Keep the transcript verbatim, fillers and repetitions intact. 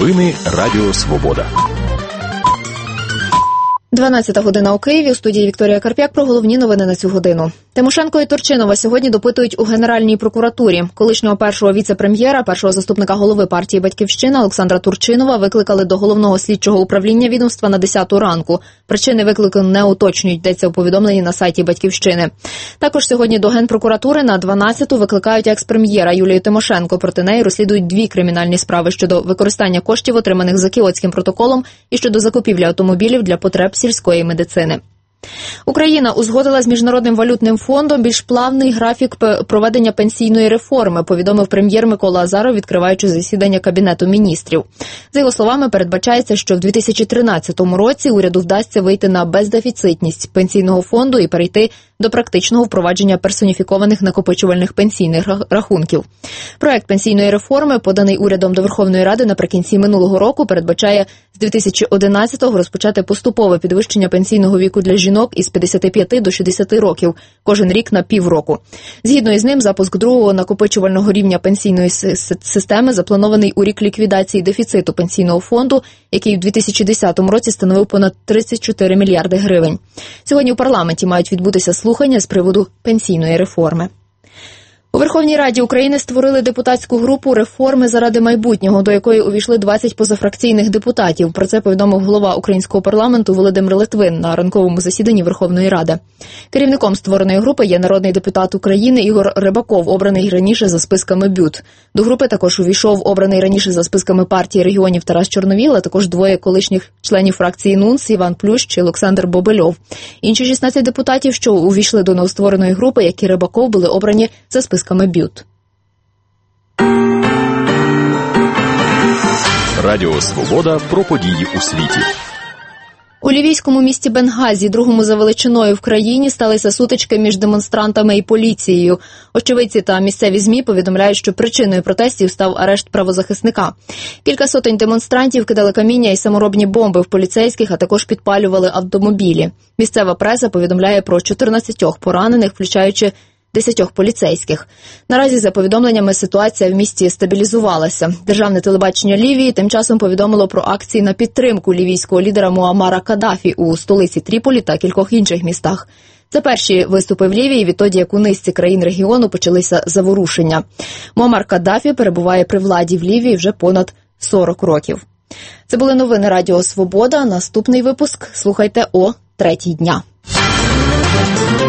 Новини Радіо Свобода. дванадцята година у Києві. У студії Вікторія Карп'як про головні новини на цю годину. Тимошенко і Турчинова сьогодні допитують у Генеральній прокуратурі. Колишнього першого віце-прем'єра, першого заступника голови партії «Батьківщина» Олександра Турчинова викликали до головного слідчого управління відомства на десяту ранку. Причини виклику не уточнюють, йдеться у повідомленні на сайті «Батьківщини». Також сьогодні до Генпрокуратури на дванадцяту викликають екс-прем'єра Юлію Тимошенко. Проти неї розслідують дві кримінальні справи щодо використання коштів, отриманих за Кіотським протоколом, і щодо закупівлі автомобілів для потреб сільської медицини. Україна узгодила з Міжнародним валютним фондом більш плавний графік проведення пенсійної реформи, повідомив прем'єр Микола Азаров, відкриваючи засідання Кабінету міністрів. За його словами, передбачається, що в дві тисячі тринадцятому році уряду вдасться вийти на бездефіцитність пенсійного фонду і перейти до практичного впровадження персоніфікованих накопичувальних пенсійних рахунків. Проект пенсійної реформи, поданий урядом до Верховної Ради наприкінці минулого року, передбачає з дві тисячі одинадцятого розпочати поступове підвищення пенсійного віку для жінок із п'ятдесят п'ять до шістдесят років, кожен рік на півроку. Згідно із ним, запуск другого накопичувального рівня пенсійної системи запланований у рік ліквідації дефіциту пенсійного фонду, який у дві тисячі десятому році становив понад тридцять чотири мільярди гривень. Сьогодні у парламенті мають відбутися слухання з приводу пенсійної реформи. У Верховній Раді України створили депутатську групу «Реформи заради майбутнього», до якої увійшли двадцять позафракційних депутатів. Про це повідомив голова українського парламенту Володимир Литвин на ранковому засіданні Верховної Ради. Керівником створеної групи є народний депутат України Ігор Рибаков, обраний раніше за списками БЮТ. До групи також увійшов обраний раніше за списками партії регіонів Тарас Чорновіл, а також двоє колишніх членів фракції НУНС Іван Плющ і Олександр Бобильов. Інші шістнадцять депутатів, що увійшли до новоствореної групи, як і Рибаков, були обрані за списками БЮТ. Радіо Свобода про події у світі. У лівійському місті Бенгазі, другому за величиною в країні, сталися сутички між демонстрантами і поліцією. Очевидці та місцеві ЗМІ повідомляють, що причиною протестів став арешт правозахисника. Кілька сотень демонстрантів кидали каміння і саморобні бомби в поліцейських, а також підпалювали автомобілі. Місцева преса повідомляє про чотирнадцятьох поранених, включаючи десятьох поліцейських. Наразі, за повідомленнями, ситуація в місті стабілізувалася. Державне телебачення Лівії тим часом повідомило про акції на підтримку лівійського лідера Муаммара Каддафі у столиці Тріполі та кількох інших містах. Це перші виступи в Лівії відтоді, як у низці країн регіону почалися заворушення. Муаммар Каддафі перебуває при владі в Лівії вже понад сорок років. Це були новини Радіо Свобода. Наступний випуск слухайте о третій дня.